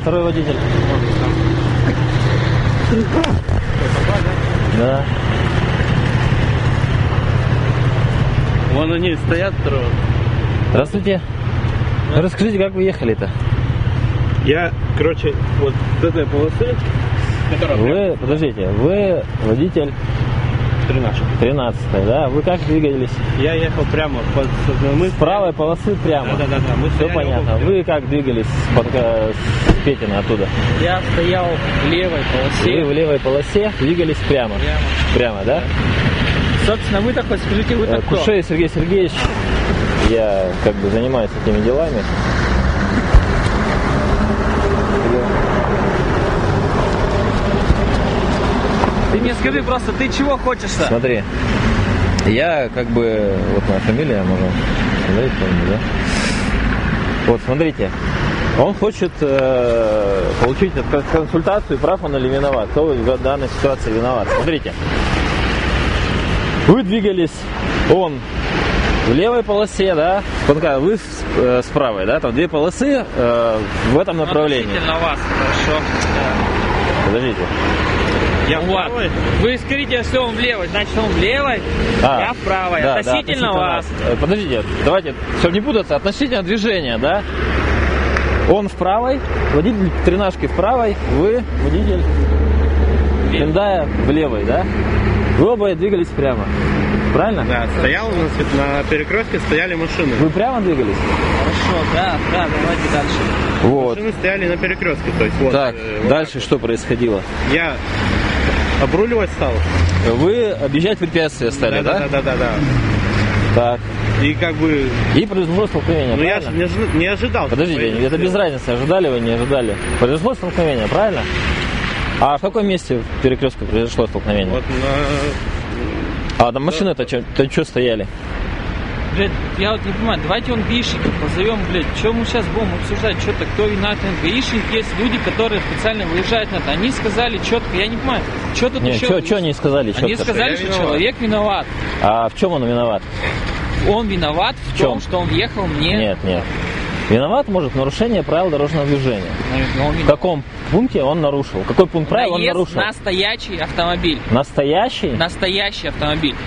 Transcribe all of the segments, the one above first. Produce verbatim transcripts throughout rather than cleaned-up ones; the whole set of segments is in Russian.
второй водитель. Да. Вон они стоят второго. Здравствуйте. Да. Расскажите, как вы ехали-то? Я, короче, вот с этой полосы, которая... Вы, подождите, вы водитель тринадцатой, да? Вы как двигались? Я ехал прямо под... Мы с правой полосы прямо? Да, да, да. Мы все понятно. Вы как двигались с, под... с Петина оттуда? Я стоял в левой полосе. Вы в левой полосе двигались прямо? Прямо. Прямо, да? Собственно, вы такой, скажите, вы такой. Кушей Сергей Сергеевич, я как бы занимаюсь этими делами. Ты мне скажи просто, ты чего хочешь-то? Смотри, я как бы, вот моя фамилия, можно сказать, да? Вот, смотрите, он хочет э, получить консультацию, прав он или виноват, кто в данной ситуации виноват. Смотрите, вы двигались, он в левой полосе, да, вы с, э, с правой, да, там две полосы э, в этом направлении. Относительно вас, хорошо. Подождите. Я в правой. Вы скажите, что он в левой, значит он в левой, а, я в правой. Да, относительно, да, относительно вас. вас. Подождите, давайте, чтобы не путаться, относительно движения, да? Он в правой, водитель тринашки в правой, вы водитель Hyundai в левой, да? Вы оба двигались прямо. Правильно? Да, стоял у нас на перекрестке, стояли машины. Вы прямо двигались? Хорошо, да, да, давайте дальше. Вот. Машины стояли на перекрестке, то есть вот. Так, э, вот дальше так. Что происходило? Я обруливать стал. Вы объезжать препятствия стали, да? Да, да, да, да, да. Так. И как бы... И произошло столкновение, Ну я правильно? же не, ожи- не ожидал. Подождите, это без разницы, ожидали вы, не ожидали. Произошло столкновение, правильно? А в каком месте перекрестка произошло столкновение? Вот на... А там машины-то что стояли? Блядь, я вот не понимаю, давайте он гаишников позовем, блядь, что мы сейчас будем обсуждать, что-то, кто виноват. Гаишник есть люди, которые специально выезжают на это. Они сказали четко, я не понимаю, что тут Не, еще... Что они сказали четко? Они сказали, что, что человек виноват. А в чем он виноват? Он виноват в, в том, что он въехал мне... Нет, нет. Виноват, может, в нарушении правил дорожного движения. Но в каком пункте он нарушил? Какой пункт правил он нарушил? Настоящий автомобиль. Настоящий? Настоящий автомобиль.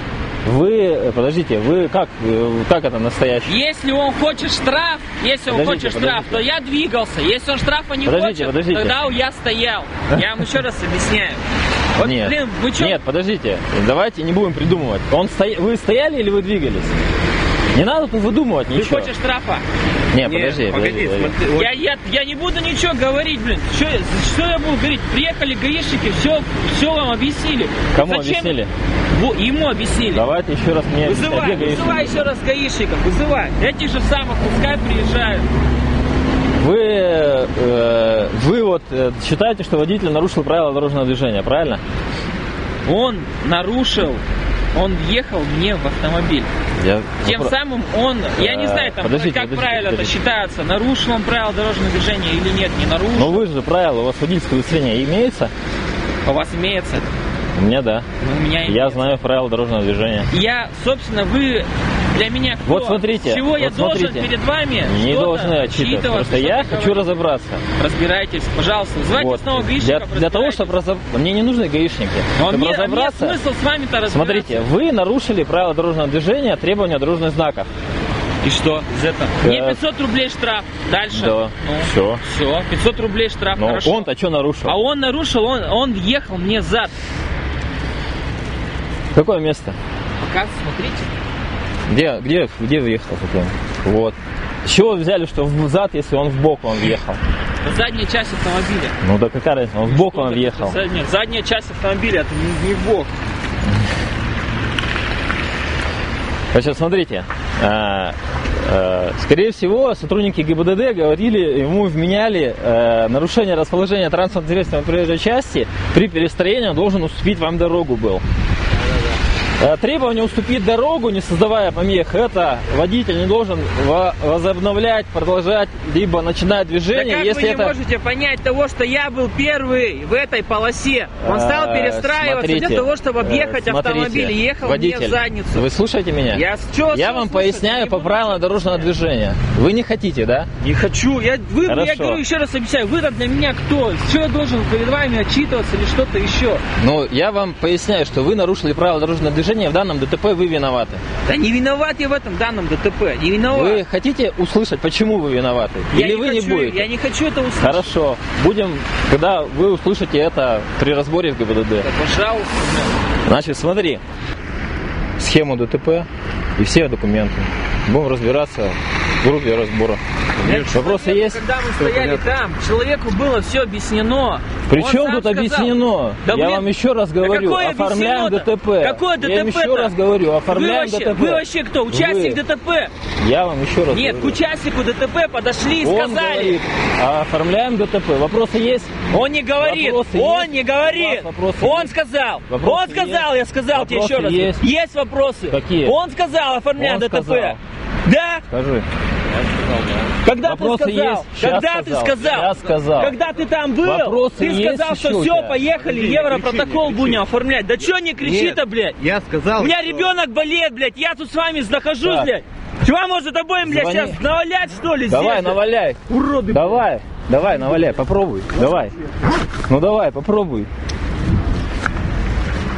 Вы, подождите, вы как, как это настоящий? Если он хочет штраф, если он подождите, хочет штраф, подождите. то я двигался. Если он штрафа не подождите, хочет, подождите. тогда я стоял. Я вам еще раз объясняю. Вот, нет, блин, вы что? Нет, подождите, давайте не будем придумывать. Он сто... Вы стояли или вы двигались? Не надо тут выдумывать ничего. Ты хочешь штрафа? Не, подожди, погоди, подожди, подожди. смотри, вот. Я, я, я не буду ничего говорить, блин. Что, что я буду говорить? Приехали гаишники, все, все вам объяснили. Кому Зачем? объяснили? Во, ему объяснили. Давайте еще раз мне Вызывай, вызывай еще раз гаишников, вызывай. Этих же самых, пускай приезжают. Вы, э, вы вот э, считаете, что водитель нарушил правила дорожного движения, правильно? Он нарушил, он въехал мне в автомобиль. Я... Тем самым он, я не знаю, там, подождите, как подождите, правильно это подождите. считается, нарушил он правила дорожного движения или нет, не нарушил. Но вы же правила, у вас водительское удостоверение имеется? У вас имеется? У меня да. У меня имеется. Я знаю правила дорожного движения. Я, собственно, вы для меня кто? Вот смотрите. С чего вот я должен смотрите. перед вами Не что-то должны отчитывать. Просто я хочу говорите. разобраться. Разбирайтесь, пожалуйста. Вызывайте Вот. снова Для, гаишников. для того, чтобы разобраться. Мне не нужны гаишники. Но Чтобы мне, а мне разобраться. смысл с вами-то разбираться. Смотрите, вы нарушили правила дорожного движения, требования дорожных знаков. И что из этого? Да. Мне пятьсот рублей штраф. Дальше. Да. Ну, Все. Все. пятьсот рублей штраф. Но Хорошо. он-то что нарушил? А он нарушил, он, он въехал мне зад. Какое место? Пока смотрите. Где, где, где въехал? Вот. С чего вы взяли, что в зад, если он в бок он въехал? Задняя часть автомобиля. Ну да какая разница, он в бок Что он это? въехал. Задняя, задняя часть автомобиля, это не, не в бок. Значит, смотрите, э, э, скорее всего, сотрудники ГИБДД говорили, ему вменяли э, нарушение расположения транспортного средства на проезжей части, при перестроении он должен уступить вам дорогу был. Э, Требование уступить дорогу, не создавая помех, это водитель не должен во- возобновлять, продолжать, либо начинать Да движение, как если вы не это... можете понять того, что я был первый в этой полосе? Он стал Э, перестраиваться смотрите, для того, чтобы объехать э, смотрите, автомобиль, и ехал водитель, мне в задницу. Вы слушаете меня? Я, чё, Я чё вам слушать? поясняю Не по буду. правилам дорожного движения. Вы не хотите, да? Не хочу. Я, вы, я Хорошо. говорю, еще раз объясняю, вы для меня кто? Что я должен перед вами отчитываться или что-то еще? Ну, я вам поясняю, что вы нарушили правила дорожного движения, в данном ДТП вы виноваты. Да не виноват я в этом данном ДТП. Не виноват. Вы хотите услышать, почему вы виноваты? Я Или не вы хочу, не будете? Я не хочу это услышать. Хорошо. Будем, когда вы услышите это при разборе в ГИБДД. Да, пожалуйста. Значит, смотри. Схему ДТП и все документы. Будем разбираться в группе разбора. Вопросы Человеку, есть? Когда мы стояли там, человеку было все объяснено. При Он чем сам тут сказал. объяснено? Да, я блин, вам еще раз говорю, какое оформляем объяснено-то? ДТП. Какое Я вам ДТП-то? еще раз говорю, оформляем вы вообще, ДТП. Вы вообще кто? Участник Вы. ДТП? Я вам еще раз Нет, к говорю. участнику ДТП подошли и Он сказали. говорит, а оформляем ДТП. Вопросы есть? Он не говорит, Вопросы он есть? не У говорит. вас вопросы Он есть? сказал, Вопросы он сказал, есть? я сказал тебе Вопросы еще раз. есть? Есть вопросы. Какие? Он сказал, оформляем Он ДТП. сказал. Да? Скажи. Когда Вопросы ты сказал? есть? Щас Когда сказал. ты сказал? Щас сказал. Когда ты там был? Вопросы ты есть сказал, еще что у все, тебя? поехали, Андрей, европротокол не кричи, не будем оформлять. Да что не кричи-то, Нет, блядь? Я сказал, У меня что- ребенок болеет, блядь, я тут с вами нахожусь, Так. блядь. Чего может обоим, блядь, Звони. сейчас навалять, что ли, Давай, здесь? наваляй. Уроды, Давай, давай, наваляй, попробуй. Давай. Ну давай, попробуй.